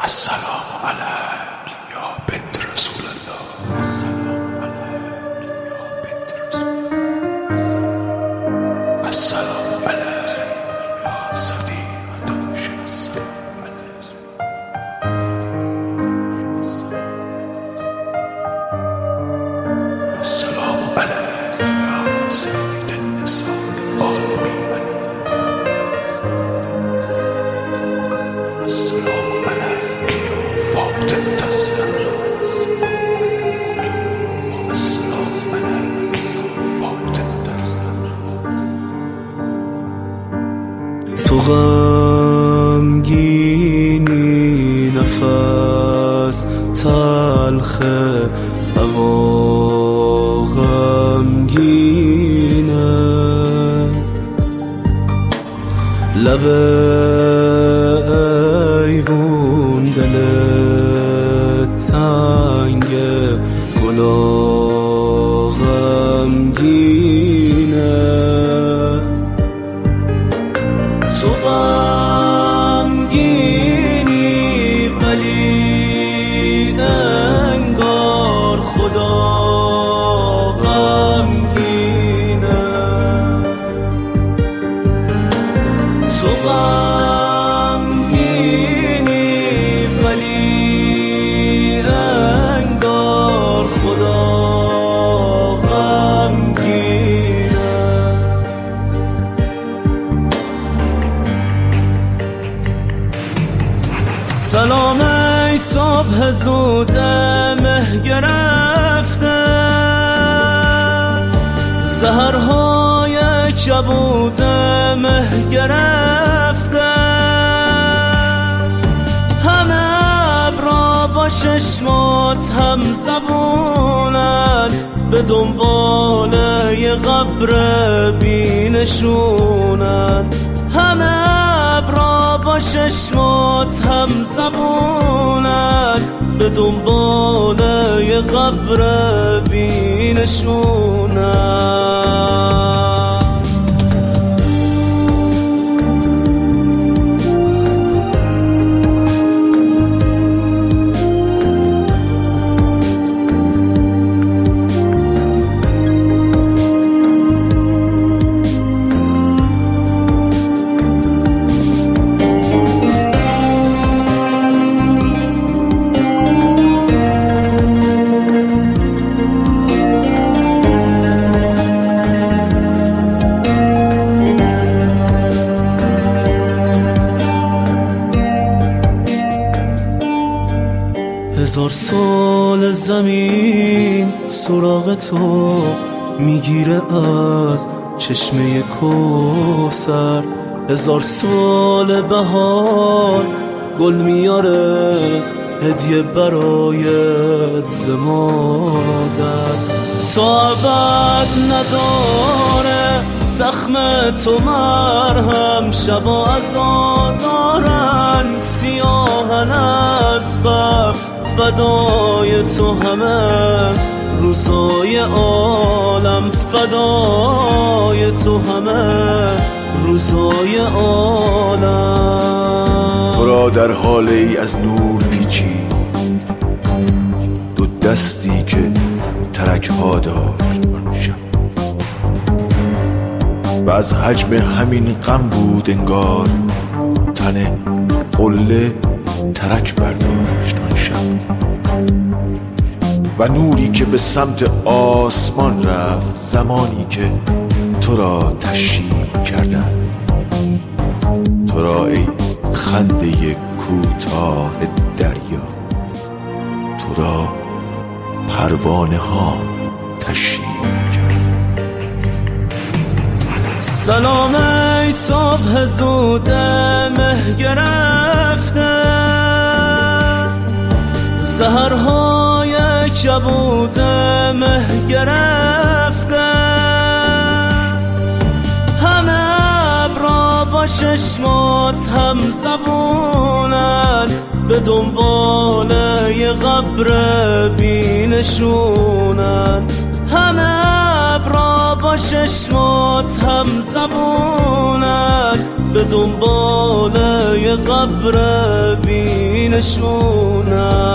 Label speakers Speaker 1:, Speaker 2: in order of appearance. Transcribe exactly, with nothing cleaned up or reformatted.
Speaker 1: السلام عليك يا بنت رسول الله. السلام عليك يا بنت رسول الله. السلام عليك يا صديقة شمس. السلام عليك يا سيد النساء العالمين. السلام عليك يا فاطمة الزهراء. السلام عليك يا فاطمة الزهراء.
Speaker 2: تو غمگینی نفس تلخه، هوا غمگینه، لب ایوون دل تنگه، گلا غمگینه. تو غمگینی ولی انگار خدا غمگینه. تو غمگینی ولی انگار خدا غمگینه. سلام ای صبح زود مه گرفته، سحرهای کبود مه گرفته، همه ابرا با چشمات هم زبونن، به دنبال یه قبر بینشونن. همه ابرا با چشمات هم زبونن، به دنبال یه قبر بینشونن. هزار سال زمین سراغ تو میگیره از چشمه کوثر، هزار سال بهار گل میاره هدیه برای مادر. تا ابد نداره زخم تو مرهم، شبا عزادارن سیاهن از غم، فدای تو همه روزای عالم، فدای تو همه روزای عالم.
Speaker 1: تو را در حال ای از نور پیچید دو دستی که ترک ها داشت آن شب، و از حجم همین غم بود انگار تن قله ترک برداشت آن شب. و نوری که به سمت آسمان رفت زمانی که تو را تشییع کردند، تو را ای خنده کوتاه دریا، تو را پروانه ها تشییع کردند.
Speaker 2: سلام ای صبح زود مه گرفته، سحرهای کبود مه گرفته، همه ابرا با چشمات هم زبونن، به دنبال یه قبر بینشونن. همه ابرا را با چشمات هم زبونن به دنبال یه قبر بی نشونن.